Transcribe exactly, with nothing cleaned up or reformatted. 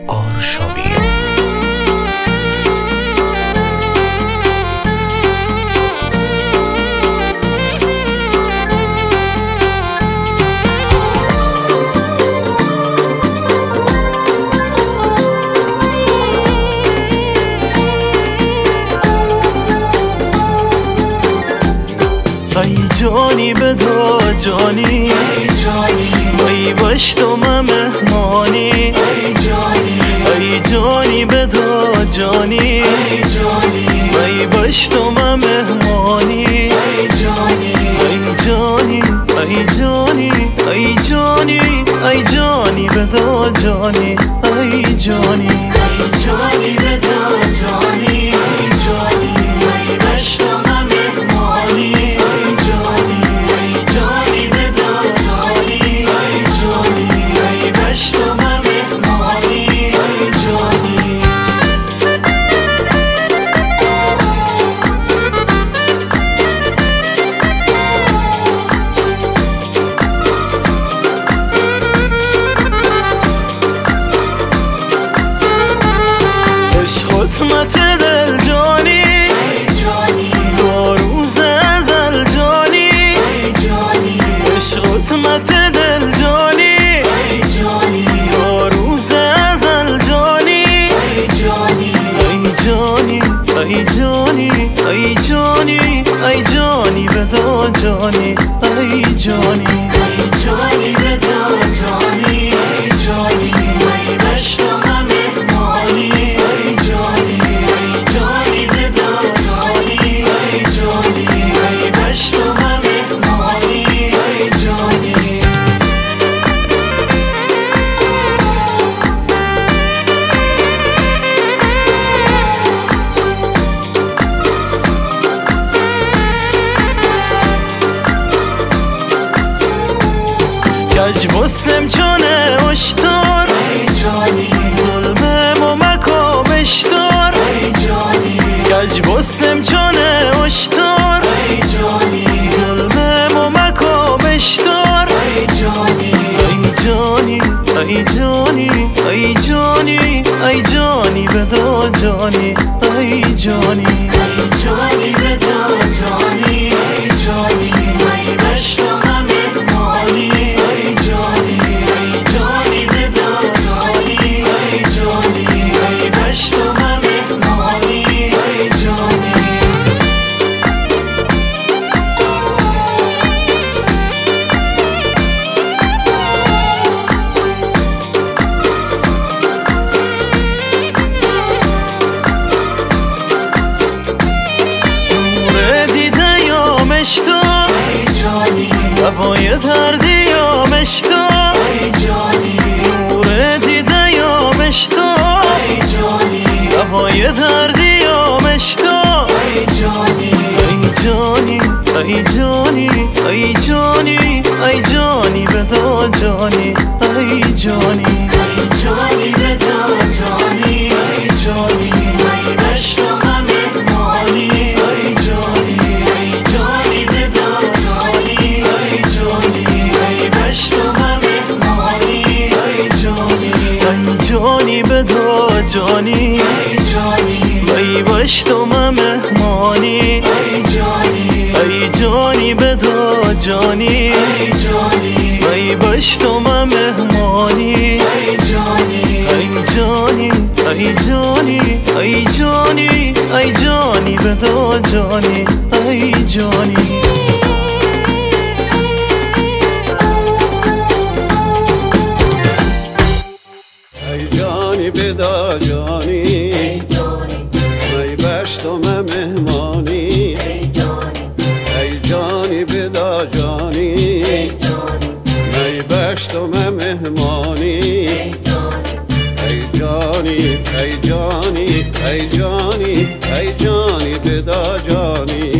آرشاوی. ای جانی بدا جانی، ای جانی ای باش تو مهمانی، ای جانی ای جانی بدا جانی، ای جانی ای باش تو مهمانی، ای جانی ای جانی ای جانی ای جانی ای جانی بدا جانی، ای جانی ای جانی بدا جانی، ای جانی ای باش تو مهمانی، خدمت دل جانی، ای جانی تو روز ازل جانی، ای جانی عشق خدمت دل جانی، ای جانی تو روز ازل جانی، ای جانی ای جانی ای جانی ای جانی ای جانی بدا جانی، ای جانی ای جانی بدا جانی، ای جانی ای باش تو مهمانی، کج بسم چونه اشتار، ای جانی ظلم و مکو بشتار، ای جانی کج بسم چونه اشتار، ای جانی ظلم و مکو بشتار، ای جانی ای جانی ای جانی ای جانی ای جانی بدا جانی، ای جانی ای جانی بدا جانی، ای جانی ای باش تو مهمانی، هوای دردی یا مشتا، ای جانی نور دیده یا مشتا، ای جانی هوای دردی یا مشتا، ای جانی ای جانی ای جانی ای جانی ای جانی بدا جانی، ای جانی ای جانی بدا جانی، ای جانی ای باش تو مهمانی، ای جانی ای جانی بدا جانی، ای جانی ای باش تو مهمانی، ای جانی ای جانی بدا جانی، ای جانی ای باش تو مهمانی، ای جانی ای جانی بدا جانی، ای جانی ای باش تو مهمانی، ای جانی ای جانی ای جانی ای جانی ای جانی بدا جانی، ای جانی بدا جانی، ای جانی ای باش تو مهمانی، ای جانی ای جانی بدا جانی، ای جانی ای باش تو مهمانی، ای جانی ای جانی ای جانی ای جانی ای جانی بدا جانی.